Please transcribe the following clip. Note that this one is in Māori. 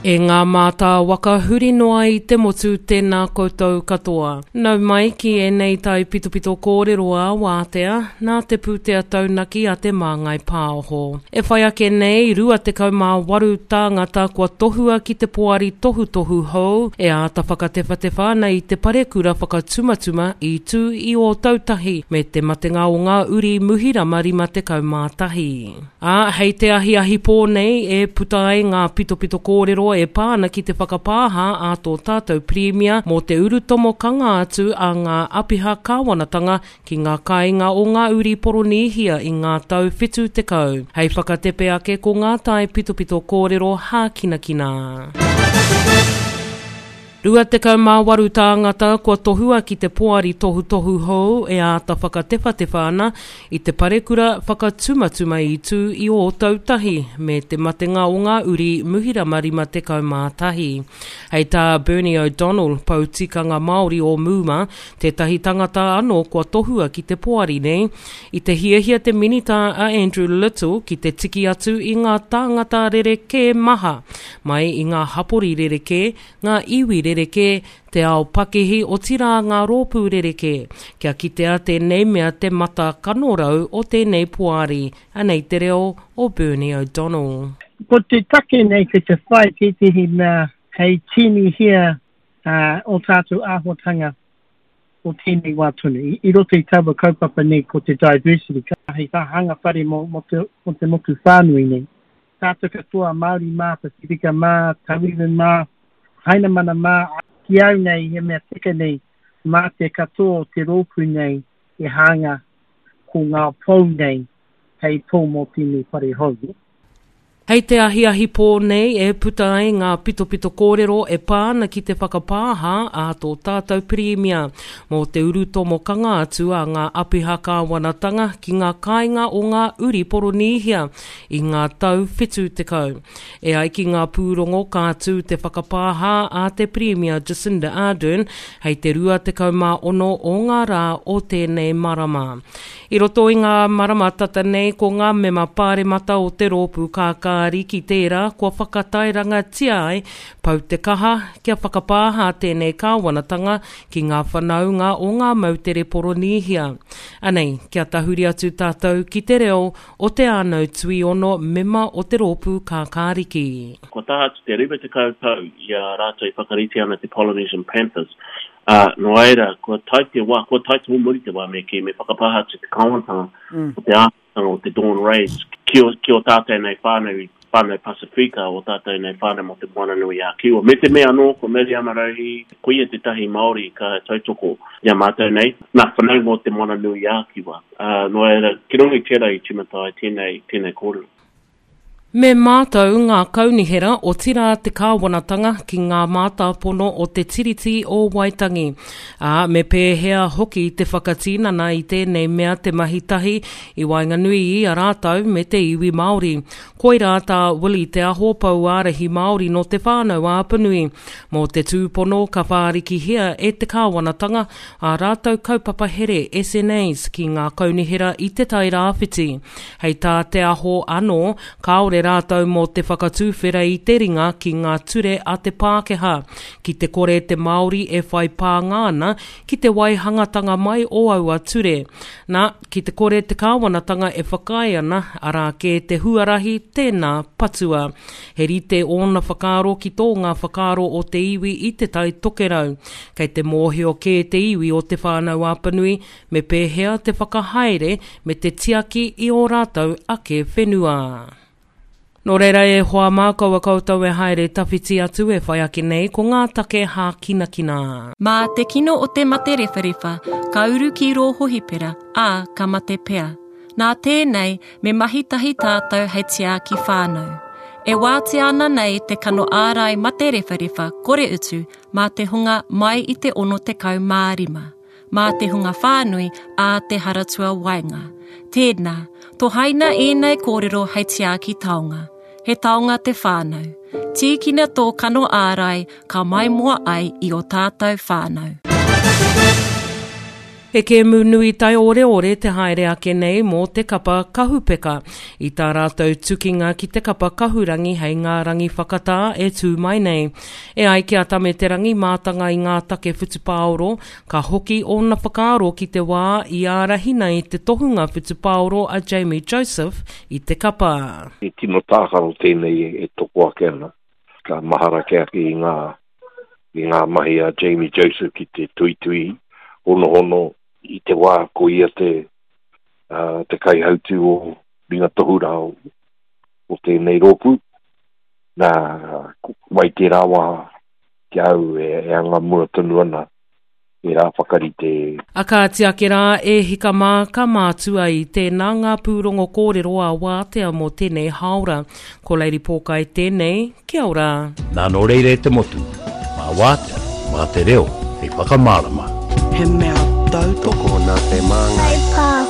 E ngā mātā waka huri noa I te motu tēnā koutou katoa. Nau mai ki e nei tai pitopito kōreroa wātea, nā te pūtea taunaki a te māngai pāoho. E whai ake nei, rua te kaumā tāngata kua tohua ki te poari tohu hou, e āta whakatewhatewa nei te parekura whakatumatuma I tū I o tautahi, me te matenga o ngā uri muhira marima te kaumātahi. Hei te ahi pō nei, e putai ngā pitopito kōrero e pāna ki te whakapāha a tō tātou premier mō te urutomo kanga atu a ngā apiha kāwanatanga ki ngā kāinga o ngā uri poronihia I ngā tau whetu te kau. Hei whakatepe ake ko ngā tai pitopito kōrero hākinakina. Rua te kaumā tāngata kua tohua ki te poari tohu hou e āta whakatewhatewa ana I te parekura whakatumatuma I tū I o tautahi me te matenga o ngā uri muhira marima te kaumātahi. Hei tā Bernie O'Donnell, pautikanga Māori o Muma, tētahi tangata anō kua tohua ki te poari nei, I te hiahia te minita a Andrew Little ki te tiki atu I ngā tāngata rereke maha, mai I ngā hapori rereke, ngā iwi rereke, te ao pakehi o tira ngā rōpū rereke, kia kitea tēnei mea te mata kanorau o tēnei puari, anei te reo o Bernie O'Donnell. Ko te take nei ki te whai ki te hi mea hei tini hia o tātou āhuatanga o tēnei wātuna. I roto I taua kaupapa nei ko te diversity, ka hei hanga whare mo te motu whānui nei. Tātou katoa Māori mā, Pasifika mā, Tawiran mā, Hainamana mā, ki au nei, he mea tika nei, mā te katoa te rōpū nei, e hanga ko ngā pou nei, hei pō mō tēnei whare hou. Hei te ahi pō nei e putai ngā pitopito kōrero e pāna ki te whakapāha a tō tātou premier mō te urutomo kanga atu a ngā apiha kāwanatanga ki ngā kāinga o ngā uri poronihia I ngā tau whetu te kau. E ai ki ngā pūrongo kātu te whakapāha a te premier Jacinda Ardern hei te rua te kaumā ono o ngā rā o tēnei marama. I roto I ngā marama tata nei ko ngā mema pāremata o te rōpū kākāri ki tērā kua whakatairanga tiai pau te kaha kia whakapāha tēnei kāwanatanga ki ngā whanaunga o ngā mautere poronihia. Anei, kia tahuri atu tātou ki te reo o te anau tui ono mema o te rōpū kākāriki. Ko taha atu te riba te kaupau I a rātou I whakariti ana te Polynesian Panthers. No aira, kua tai te humuri te wā me ki me whakapaha te kāwantanga o te ātanga o te Dawn Rays ki o tātou nei whānau Pasifika o tātou nei whānau mo te Moananui a Kiwa. Me te mea anō, ko Mary Amarauhi, kuia te tahi Māori ka tautoko ia mātou nei, nā whanau mo te Moananui a Kiwa. No aira, ki rongi tērā I timatai tēnei kōrero. Me mātou ngā kaunihera o tira te kāwanatanga ki ngā mātāpono o te tiriti o Waitangi. Me pēhea hoki te whakatīnana I tēnei mea te mahitahi I Wainganui I a rātau me te iwi Māori. Koi rāta Willie te aho pau ārahi Māori no te whānau āpanui. Mō te tūpono ka whāriki hea e te kāwanatanga a rātau kaupapa here SNAs ki ngā kaunihera I te tai rāwhiti. Hei tā te aho anō, kaore rātau mō te whakatūwhera I te ringa ki ngā ture a te Pākehā. Ki te kore te Māori e whai pāngāna ki te waihangatanga mai o aua ture. Nā, ki te kore te kāwanatanga e whakai ana arā ke te huarahi tēnā patua. He rite ōna whakaro ki tō ngā whakaro o te iwi I te tai tokerau. Kei te mōhio ke te iwi o te whānau āpanui me pēhea te whakahaere me te tiaki I o rātau ake whenua. Nō reira e hoa mākaua koutou e haere tawhiti atu e whai ake nei ko ngā take hākinakina. Mā te kino o te mate rewharewha, ka uru ki rō hohipera, ka mate pea. Nā tēnei, me mahitahi tātou hei tia ki whānau. E wāti ana nei te kano ārai mate rewharewha kore utu mā te hunga mai I te ono te kau mārima. Mā te hunga whānui a te haratua wainga. Tēnā, tō haina ēnei kōrero hei tia ki taonga. He taonga te whānau. Tīkina tō kano ārai ka mai mua ai I o tātou whānau. E ke munui tai ore te haere ake nei mō te kapa kahupeka. I tā rātou tukinga ki te kapa kahurangi hei ngā rangi whakatā e tū mai nei. E ai ki atame te rangi mātanga i ngā take whutupāoro, ka hoki ona whakaaro ki te wā i ārahi nei te tohunga whutupāoro a Jamie Joseph i te kapa. I tino tākaro tēnei e toko ake ana. Ka mahara ke ake i ngā mahi a Jamie Joseph ki te tuitui, hono i te wā ko ia te kaihautu o ringa tohura o tēnei rōpū. Nā, wai te rāwa ki au e anga mua tonu ana e rā whakarite. A ka tiake rā e hika mā ka mātua i tēnā ngā pūrongo kōrero a wātea mō tēnei haora. Ko Lady Pōkai tēnei, kia ora. Nā no reire te motu, mā wātea, mā te reo, hei whakamārama. He mea tautoko nā te māngai.